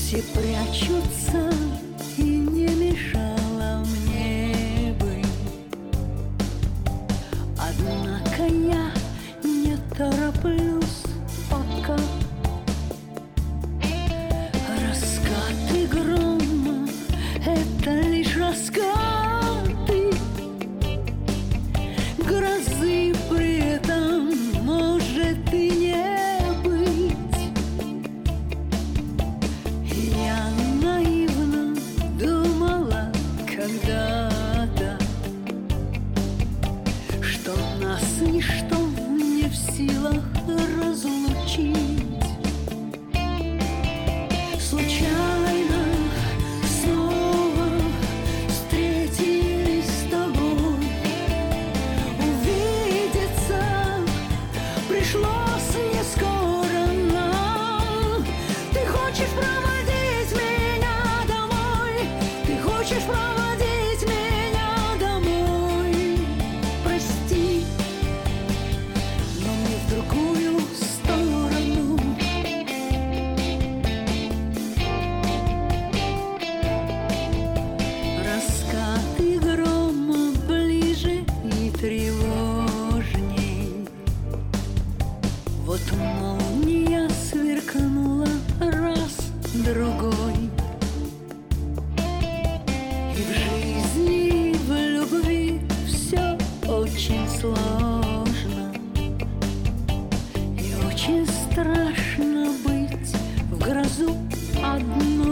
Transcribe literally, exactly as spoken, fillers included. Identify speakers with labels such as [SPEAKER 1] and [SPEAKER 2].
[SPEAKER 1] Все прячутся, и не мешало мне бы. Однако я не тороплюсь пока. Раскаты грома — это лишь раскаты. Грозы при этом может и не быть. Я наивно думала когда-то, что нас ничто не в силах разлучить. Случайно снова встретились с тобой. Увидеться пришлось не скоро нам. Ты хочешь проводить меня домой, ты хочешь проводить меня домой. Прости, но не в другую сторону. Раскаты грома ближе и тревожней. Вот молния сверкнула раз, другой. И в жизни, в любви все очень сложно. И очень страшно быть в грозу одной.